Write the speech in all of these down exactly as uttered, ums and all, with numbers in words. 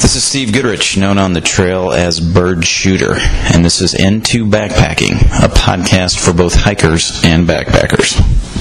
This is Steve Goodrich, known on the trail as Bird Shooter, and this is N two Backpacking, a podcast for both hikers and backpackers.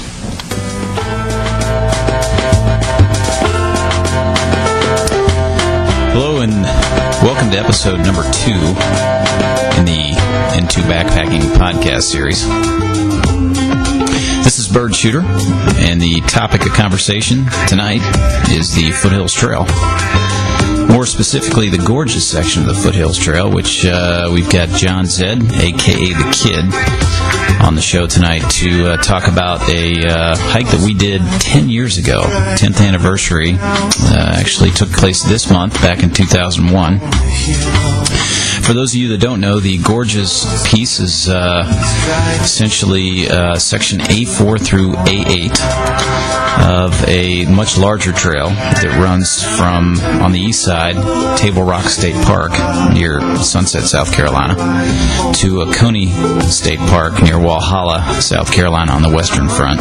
Hello and welcome to episode number two in the N two Backpacking podcast series. This is Bird Shooter, and the topic of conversation tonight is the Foothills Trail. More specifically, the Gorges section of the Foothills Trail, which uh, we've got John Zed, a k a. The Kid, on the show tonight to uh, talk about a uh, hike that we did ten years ago. tenth anniversary uh, actually took place this month, back in two thousand one. For those of you that don't know, the Gorges piece is uh, essentially uh, section A four through A eight of a much larger trail that runs from, on the east side, Table Rock State Park near Sunset, South Carolina, to Oconee State Park near Walhalla, South Carolina on the western front.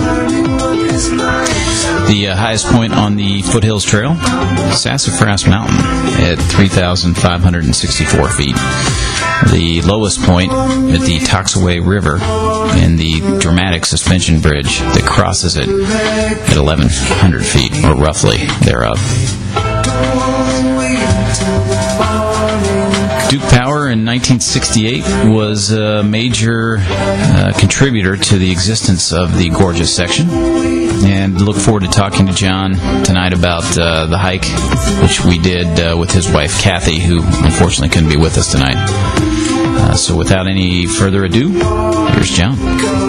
The uh, highest point on the Foothills Trail, Sassafras Mountain at three thousand five hundred sixty-four feet. The lowest point at the Toxaway River and the dramatic suspension bridge that crosses it at eleven hundred feet, or roughly thereof. Duke Power in nineteen sixty-eight was a major uh, contributor to the existence of the Gorges section, and look forward to talking to John tonight about uh, the hike, which we did uh, with his wife Kathy, who unfortunately couldn't be with us tonight. Uh, so without any further ado, here's John.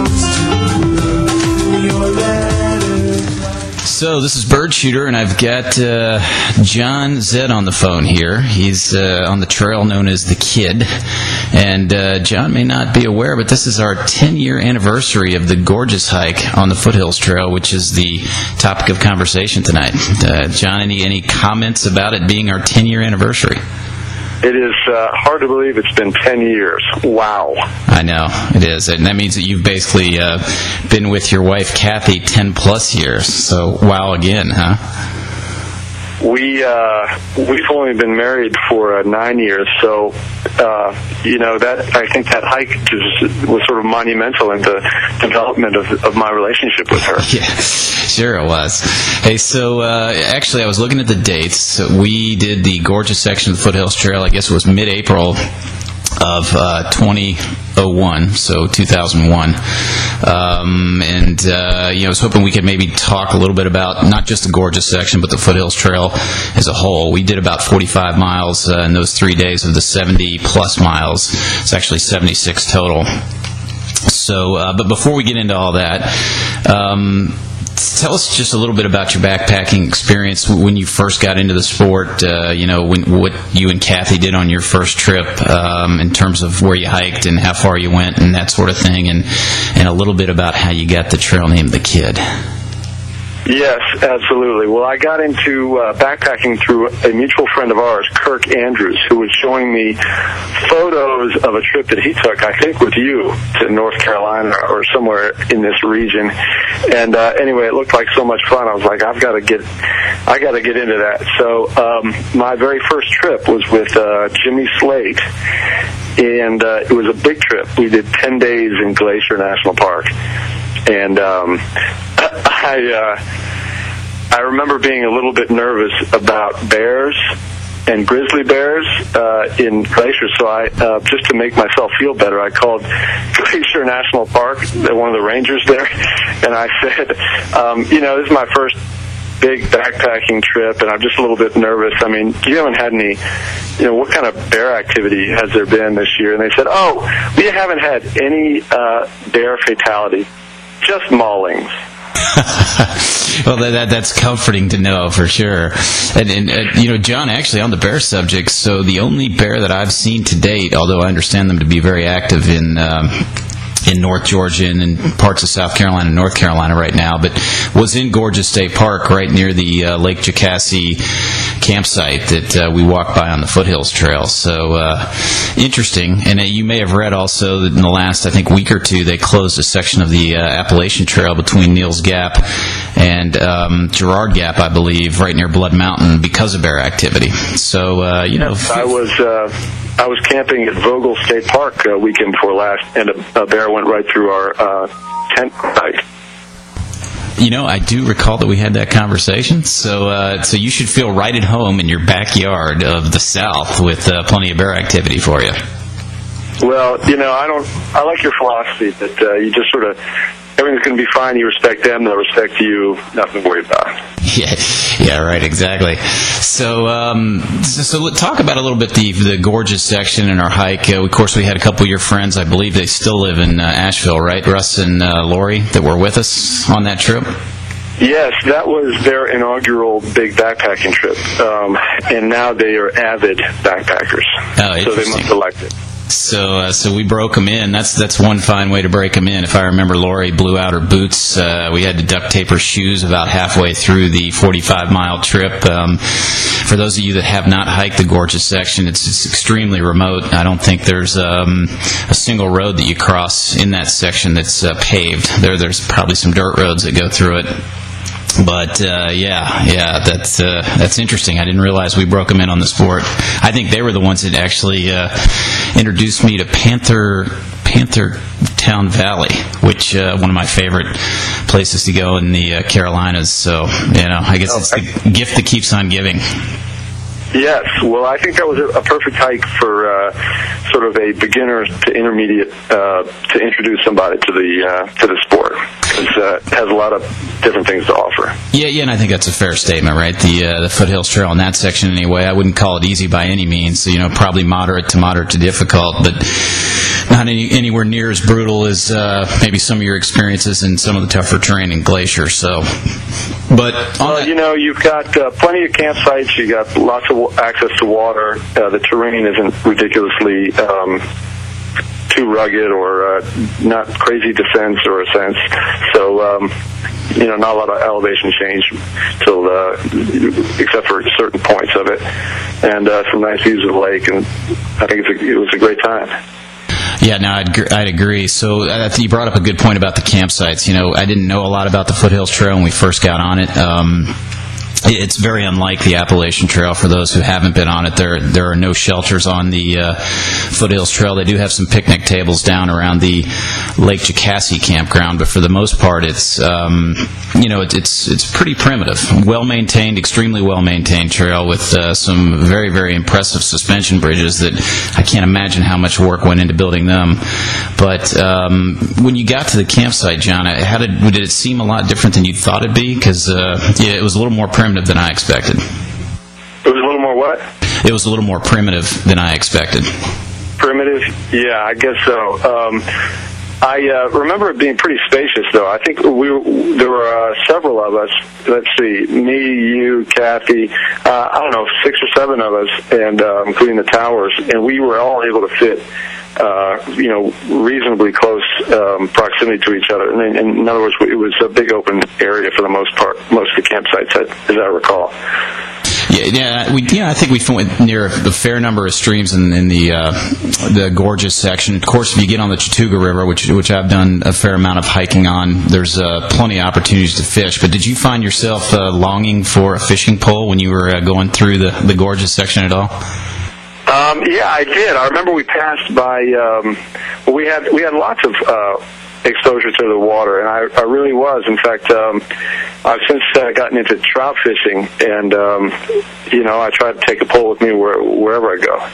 So this is Bird Shooter, and I've got uh, John Zed on the phone here. He's uh, on the trail known as The Kid. And uh, John may not be aware, but this is our ten-year anniversary of the Gorges hike on the Foothills Trail, which is the topic of conversation tonight. Uh, John, any, any comments about it being our ten-year anniversary? It is uh, hard to believe it's been ten years. Wow. I know, it is. And that means that you've basically uh, been with your wife, Kathy, ten-plus years. So, wow again, huh? We, uh, we've only been married for uh, nine years, so, uh, you know, that I think that hike just was sort of monumental in the development of, of my relationship with her. Yeah, sure it was. Hey, so uh, actually I was looking at the dates. So we did the Gorges section of the Foothills Trail, I guess it was mid-April of uh, twenty oh one, so two thousand one. Um, and, uh, you know, I was hoping we could maybe talk a little bit about not just the Gorges section, but the Foothills Trail as a whole. We did about forty-five miles uh, in those three days of the seventy-plus miles. It's actually seventy-six total. So, uh, but before we get into all that, um, tell us just a little bit about your backpacking experience when you first got into the sport, uh, you know, when, what you and Kathy did on your first trip um, in terms of where you hiked and how far you went and that sort of thing, and, and a little bit about how you got the trail named The Kid. Yes, absolutely. Well, I got into uh, backpacking through a mutual friend of ours, Kirk Andrews, who was showing me photos of a trip that he took, I think with you, to North Carolina or somewhere in this region. And uh, anyway, it looked like so much fun. I was like, I've got to get, I got to get into that. So um, my very first trip was with uh, Jimmy Slate, and uh, it was a big trip. We did ten days in Glacier National Park. And um, I uh, I remember being a little bit nervous about bears and grizzly bears uh, in Glacier. So I, uh, just to make myself feel better, I called Glacier National Park, one of the rangers there, and I said, um, you know, this is my first big backpacking trip, and I'm just a little bit nervous. I mean, you haven't had any, you know, what kind of bear activity has there been this year? And they said, oh, we haven't had any uh, bear fatality. Just maulings. Well, that, that that's comforting to know for sure. And, and uh, you know, John, actually on the bear subject, so the only bear that I've seen to date, although I understand them to be very active in um, in North Georgia and in parts of South Carolina and North Carolina right now, but was in Gorges State Park right near the uh, Lake Jocassee campsite that uh, we walked by on the Foothills Trail. So uh, interesting. And uh, you may have read also that in the last, I think, week or two, they closed a section of the uh, Appalachian Trail between Neels Gap and um, Girard Gap, I believe, right near Blood Mountain because of bear activity. So, uh, you know... I was uh, I was camping at Vogel State Park uh, weekend before last, and a, a bear went right through our uh, tent site. You know, I do recall that we had that conversation, so uh, so you should feel right at home in your backyard of the South with uh, plenty of bear activity for you. Well, you know, I don't. I like your philosophy that uh, you just sort of everything's going to be fine. You respect them, they'll respect you. Nothing to worry about. Yeah, yeah, right, exactly. So, um, so, so let's talk about a little bit the the Gorges section in our hike. Uh, of course, we had a couple of your friends. I believe they still live in uh, Asheville, right? Russ and uh, Lori that were with us on that trip. Yes, that was their inaugural big backpacking trip, um, and now they are avid backpackers. Oh, so they must have liked it. So, uh, so we broke them in. That's that's one fine way to break them in. If I remember, Lori blew out her boots. Uh, we had to duct tape her shoes about halfway through the forty-five mile trip. Um, for those of you that have not hiked the Gorges section, it's, it's extremely remote. I don't think there's um, a single road that you cross in that section that's uh, paved. There, there's probably some dirt roads that go through it. But uh, yeah, yeah, that's uh, that's interesting. I didn't realize we broke them in on the sport. I think they were the ones that actually uh, introduced me to Panther Panther Town Valley, which uh, one of my favorite places to go in the uh, Carolinas. So you know, I guess it's the gift that keeps on giving. Yes, well, I think that was a, a perfect hike for uh, sort of a beginner to intermediate uh, to introduce somebody to the uh, to the sport, because uh, it has a lot of different things to offer. Yeah, yeah, and I think that's a fair statement, right? The uh, the Foothills Trail in that section, anyway. I wouldn't call it easy by any means. So, you know, probably moderate to moderate to difficult, but not any, anywhere near as brutal as uh, maybe some of your experiences in some of the tougher terrain in Glacier. So, but on well, that, you know, you've got uh, plenty of campsites. You got lots of access to water. Uh, the terrain isn't ridiculously um, too rugged or uh, not crazy descents or ascents. So, um, you know, not a lot of elevation change till uh, except for certain points of it, and uh, some nice views of the lake. And I think it's a, it was a great time. Yeah, no, I'd, I'd agree. So I think you brought up a good point about the campsites. You know, I didn't know a lot about the Foothills Trail when we first got on it. Um, It's very unlike the Appalachian Trail. For those who haven't been on it, there there are no shelters on the uh, Foothills Trail. They do have some picnic tables down around the Lake Jocassee campground, but for the most part, it's um, you know it, it's it's pretty primitive, well maintained, extremely well maintained trail with uh, some very very impressive suspension bridges that I can't imagine how much work went into building them. But um, when you got to the campsite, John, how did did it seem a lot different than you thought it'd be? Because uh, yeah, it was a little more primitive than I expected. It was a little more what? It was a little more primitive than I expected. Primitive? Yeah, I guess so. Um, I uh, remember it being pretty spacious, though. I think we were, there were uh, several of us. Let's see, me, you, Kathy, uh, I don't know, six or seven of us, and uh, including the towers, and we were all able to fit Uh, you know, reasonably close um, proximity to each other. And, and in other words, it was a big open area for the most part, most of the campsites, as I recall. Yeah, yeah, we, yeah. I think we went near a fair number of streams in, in the uh, the Gorges section. Of course, if you get on the Chattooga River, which which I've done a fair amount of hiking on, there's uh, plenty of opportunities to fish. But did you find yourself uh, longing for a fishing pole when you were uh, going through the, the Gorges section at all? Um, yeah, I did. I remember we passed by. Um, well, we had we had lots of uh, exposure to the water, and I, I really was. In fact, um, I've since uh, gotten into trout fishing, and um, you know, I try to take a pole with me where, wherever I go.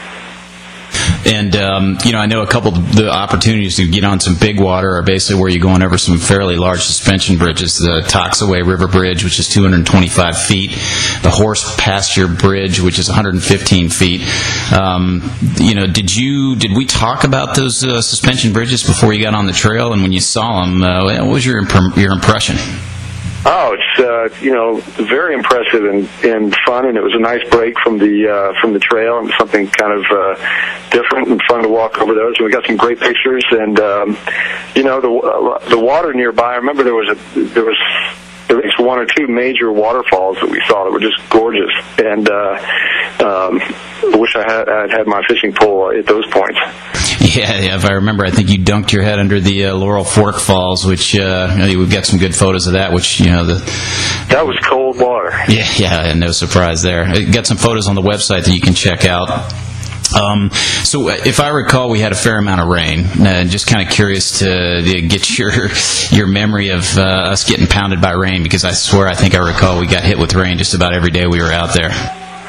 And, um, you know, I know a couple of the opportunities to get on some big water are basically where you're going over some fairly large suspension bridges. The Toxaway River Bridge, which is two hundred twenty-five feet. The Horse Pasture Bridge, which is one hundred fifteen feet. Um, you know, did you, did we talk about those uh, suspension bridges before you got on the trail? And when you saw them, uh, what was your, imp- your impression? Oh, it's uh, you know very impressive and, and fun, and it was a nice break from the uh, from the trail and something kind of uh, different and fun to walk over those. And we got some great pictures, and um, you know the uh, the water nearby. I remember there was a there was at least one or two major waterfalls that we saw that were just gorgeous, and uh, um, I wish I had I'd had my fishing pole at those points. Yeah, yeah, if I remember, I think you dunked your head under the uh, Laurel Fork Falls, which uh, we've got some good photos of that. Which you know, the that was cold water. Yeah, yeah, no surprise there. I got some photos on the website that you can check out. Um, so, if I recall, we had a fair amount of rain. Uh, just kind of curious to, to get your your memory of uh, us getting pounded by rain, because I swear I think I recall we got hit with rain just about every day we were out there.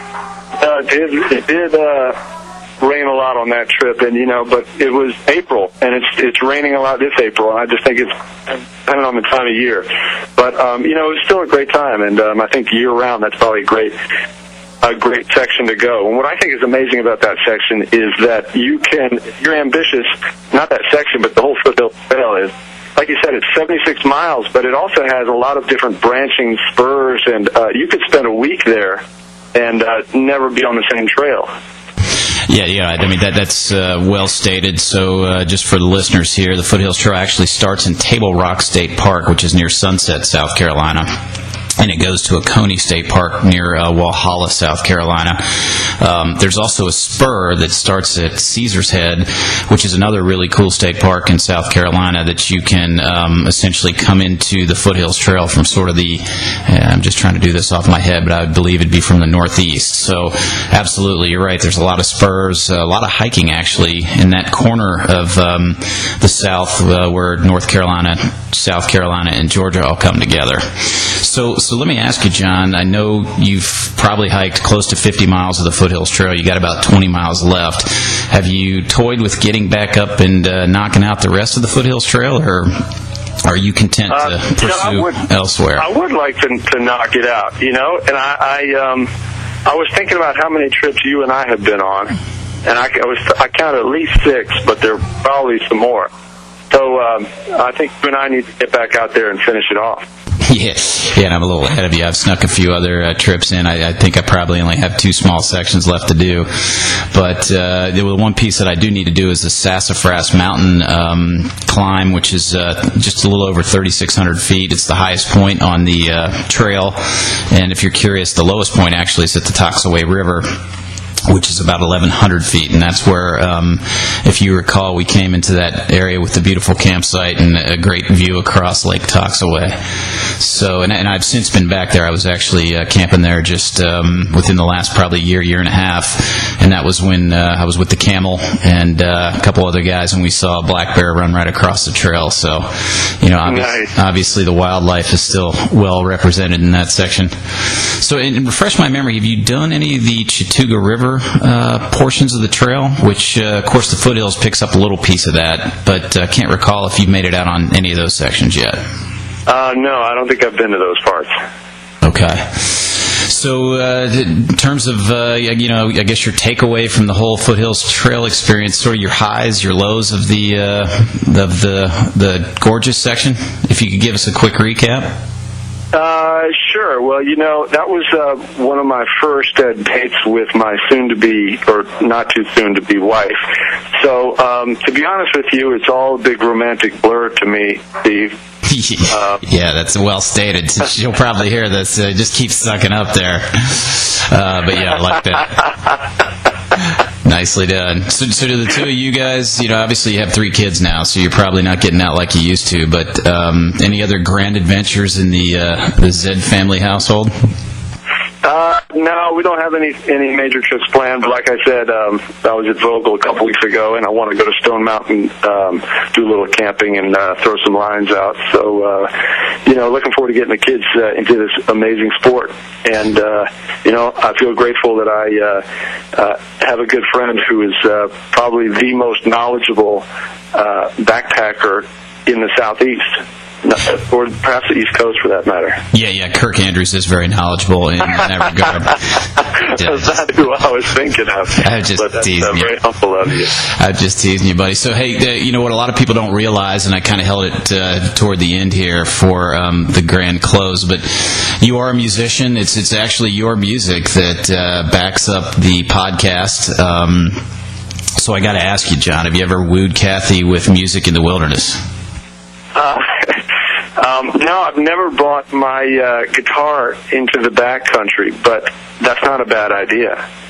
Uh, it did. It did uh, rain a lot on that trip, and you know, but it was April, and it's it's raining a lot this April. I just think it's depending on the time of year. But um, you know, it was still a great time, and um, I think year round that's probably great. A great section to go. And what I think is amazing about that section is that you can, if you're ambitious, not that section, but the whole Foothill Trail is, like you said, it's seventy-six miles, but it also has a lot of different branching spurs, and uh, you could spend a week there and uh, never be on the same trail. Yeah, yeah. I mean, that that's uh, well stated. So uh, just for the listeners here, the Foothills Trail actually starts in Table Rock State Park, which is near Sunset, South Carolina. And it goes to Oconee State Park near uh, Walhalla, South Carolina. Um, there's also a spur that starts at Caesar's Head, which is another really cool state park in South Carolina that you can um, essentially come into the Foothills Trail from sort of the, uh, I'm just trying to do this off my head, but I would believe it'd be from the northeast. So absolutely, you're right. There's a lot of spurs, a lot of hiking actually in that corner of um, the south uh, where North Carolina, South Carolina, and Georgia all come together. So, so let me ask you, John, I know you've probably hiked close to fifty miles of the Foothills Trail. You got about twenty miles left. Have you toyed with getting back up and uh, knocking out the rest of the Foothills Trail, or are you content to uh, pursue you know, I would, elsewhere? I would like to, to knock it out, you know, and I, I, um, I was thinking about how many trips you and I have been on, and I, I, was, I counted at least six, but there are probably some more. So um, I think you and I need to get back out there and finish it off. Yeah, yeah, and I'm a little ahead of you. I've snuck a few other uh, trips in. I, I think I probably only have two small sections left to do. But uh, the one piece that I do need to do is the Sassafras Mountain um, climb, which is uh, just a little over thirty-six hundred feet. It's the highest point on the uh, trail. And if you're curious, the lowest point actually is at the Toxaway River, which is about eleven hundred feet, and that's where, um, if you recall, we came into that area with a beautiful campsite and a great view across Lake Toxaway. So, and, and I've since been back there. I was actually uh, camping there just um, within the last probably year, year and a half, and that was when uh, I was with the Camel and uh, a couple other guys, and we saw a black bear run right across the trail. So, you know, obvi- nice. obviously the wildlife is still well represented in that section. So, and refresh my memory, have you done any of the Chattooga River uh, portions of the trail, which, uh, of course, the Foothills picks up a little piece of that, but I uh, can't recall if you've made it out on any of those sections yet. Uh, no, I don't think I've been to those parts. Okay. So, uh, in terms of, uh, you know, I guess your takeaway from the whole Foothills Trail experience, sort of your highs, your lows of the uh, of the the gorgeous section, if you could give us a quick recap. Uh, sure. Well, you know, that was uh, one of my first uh, dates with my soon-to-be, or not too soon-to-be wife. So, um, to be honest with you, it's all a big romantic blur to me, Steve. Uh, yeah, that's well stated. She'll probably hear this. Uh, just keep sucking up there. Uh, but yeah, I like that. Nicely done. So, so do the two of you guys, you know, obviously you have three kids now, so you're probably not getting out like you used to, but um, any other grand adventures in the uh, the Zed family household? Uh, no, we don't have any any major trips planned. But like I said, um, I was at Vogel a couple weeks ago, and I want to go to Stone Mountain, um, do a little camping, and uh, throw some lines out. So, uh, you know, looking forward to getting the kids uh, into this amazing sport. And uh, you know, I feel grateful that I uh, uh, have a good friend who is uh, probably the most knowledgeable uh, backpacker in the Southeast. Or perhaps the East Coast, for that matter. Yeah, yeah. Kirk Andrews is very knowledgeable in, in that regard. That's not who I was thinking of. I was just but that's, teasing uh, you. Very humble of you. I'm just teasing you, buddy. So, hey, uh, you know what? A lot of people don't realize, and I kind of held it uh, toward the end here for um, the grand close. But you are a musician. It's it's actually your music that uh, backs up the podcast. Um, so I got to ask you, John, have you ever wooed Kathy with music in the wilderness? Uh, um, no, I've never brought my uh, guitar into the backcountry, but that's not a bad idea.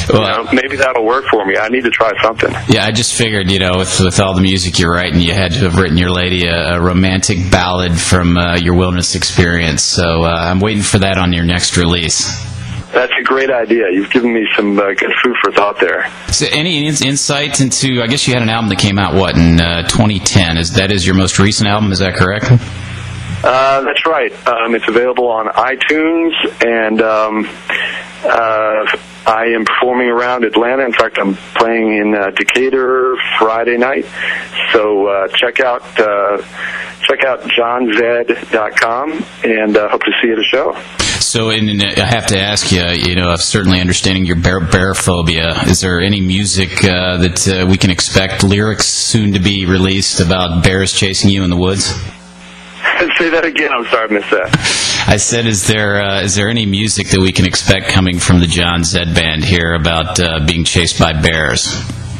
Well, you know, maybe that'll work for me. I need to try something. Yeah, I just figured, you know, with, with all the music you're writing, you had to have written your lady a, a romantic ballad from uh, your wilderness experience. So uh, I'm waiting for that on your next release. That's a great idea. You've given me some uh, good food for thought there. So any in- insight into, I guess you had an album that came out, what, in uh, twenty ten? Is that is your most recent album, is that correct? Uh, that's right. Um, it's available on iTunes, and um, uh, I am performing around Atlanta. In fact, I'm playing in uh, Decatur Friday night. So uh, check out uh, check out john zed dot com, and uh, hope to see you at a show. So, and, and I have to ask you, you know, certainly understanding your bear, bear phobia, is there any music uh, that uh, we can expect, lyrics soon to be released about bears chasing you in the woods? Say that again. I'm sorry, I missed that. I said, is there uh, is there any music that we can expect coming from the John Zed Band here about uh, being chased by bears?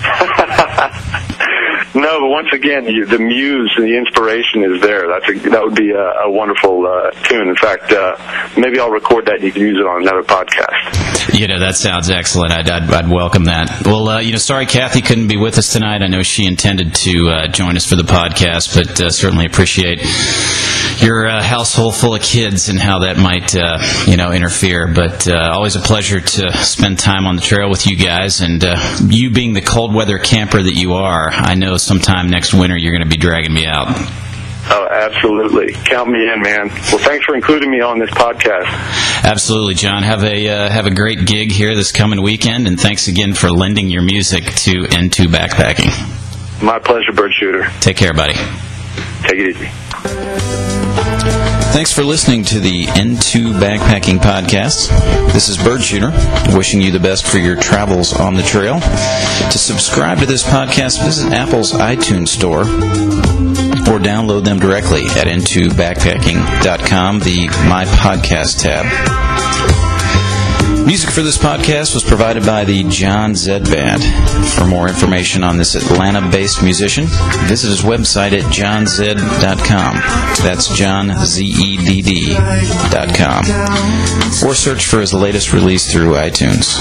No, but once again, you, the muse and the inspiration is there. That's a, that would be a, a wonderful uh, tune. In fact, uh, maybe I'll record that and you can use it on another podcast. You know, that sounds excellent. I'd, I'd, I'd welcome that. Well, uh, you know, sorry Kathy couldn't be with us tonight. I know she intended to uh, join us for the podcast, but uh, certainly appreciate your uh, household full of kids and how that might, uh, you know, interfere. But uh, always a pleasure to spend time on the trail with you guys. And uh, you being the cold weather camper that you are, I know sometime next winter you're going to be dragging me out. Oh, absolutely. Count me in, man. Well, thanks for including me on this podcast. Absolutely, John. Have a uh, have a great gig here this coming weekend, and thanks again for lending your music to N two Backpacking. My pleasure, Bird Shooter. Take care, buddy. Take it easy. Thanks for listening to the N two Backpacking Podcast. This is Bird Shooter, wishing you the best for your travels on the trail. To subscribe to this podcast, visit Apple's iTunes Store or download them directly at n two backpacking dot com, the My Podcast tab. Music for this podcast was provided by the John Zed Band. For more information on this Atlanta-based musician, visit his website at john zed dot com. That's John, Z E D D, dot com. Or search for his latest release through iTunes.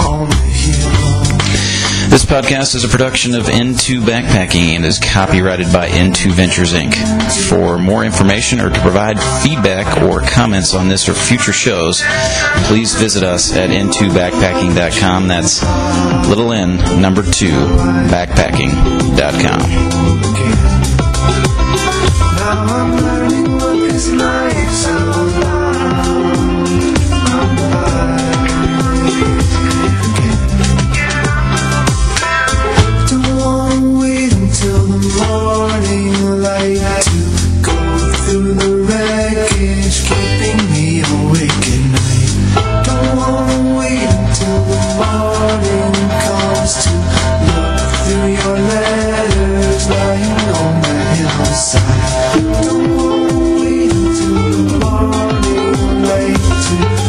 This podcast is a production of N two Backpacking and is copyrighted by N two Ventures, Incorporated. For more information or to provide feedback or comments on this or future shows, please visit us at n two backpacking dot com. That's little n, number two, backpacking dot com. Now I'm learning what this life's about. Morning light to go through the wreckage, keeping me awake at night. Don't wanna wait until the morning comes to look through your letters lying on the hillside. Don't wanna wait until the morning light to